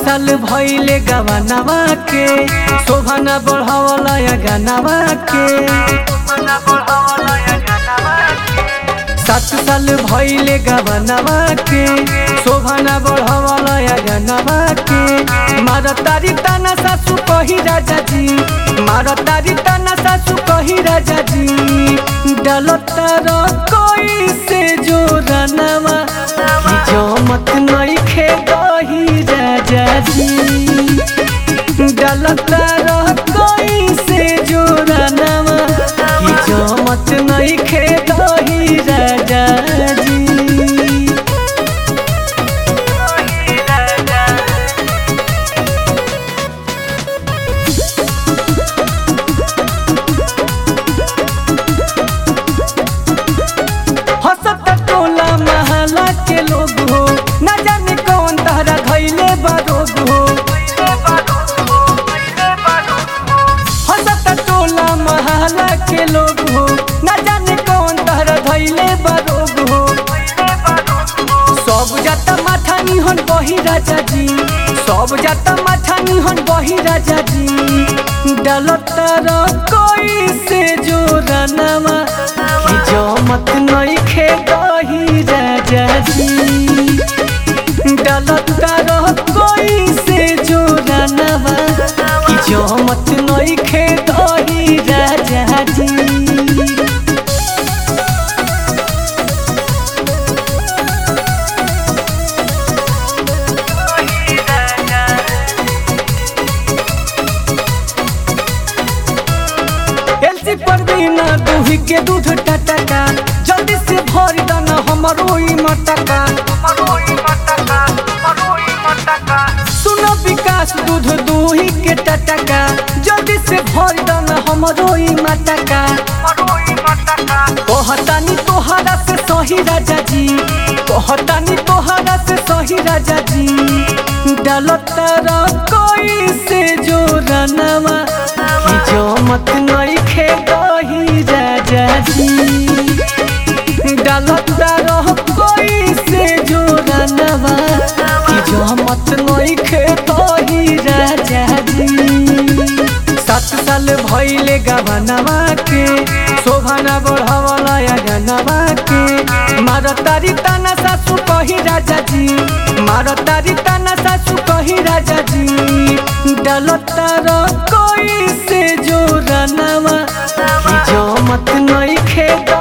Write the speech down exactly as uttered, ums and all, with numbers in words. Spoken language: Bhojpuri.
साल भइले गवानवा के शोभना बढ़ावला या गानवा के सात साल भइले गवानवा के शोभना बढ़ावला या गानवा के मार तारी ताना सासू कही राजा जी मार तारी ताना सासू कही राजा जी डालता रो कोई से जो रनवा की जो मत नहीं खे दही राजा जी डालता रो कोई से जो रनवा की जो मत नहीं खे दही राजा जी। के लोग हो न जाने कौन तहरा धैले बरोग हो हंसता टोला महला के लोग हो न जाने कौन तहरा धैले बरोग हो सब जाता माथा निहन बही राजा जी सब जाता माथा निहन बही राजा जी डालता रो कोई से जो रनवा की जो मत नहीं खे दही राजा जी डालता रो कोई से जो रनवा की जो मत नहीं खे दही राजा जी। पर बिना दूही के दूध टटका जल्दी से भर दाना हमारो ई मटका सुनो विकास दूध दूही के टटका जल्दी से भर दाना हमारो ई मटका कहतानी तोहरा से सही राजा जी कहतानी तोहरा से सही राजा जी डालता रो कोई से जो रनवा की जो मत नहीं खे दही राजा जी डालता रो कोई से जो रनवा की जो मत नहीं खे दही राजा जी। सात साल भइले गवानवा के शोभना बढ़ावला या गानवा के मार तारी ताना सासू कही राजा जी मार तारी ताना सासू कही राजा जी डालता रो कोई से जो रनवा की जो मत नहीं खे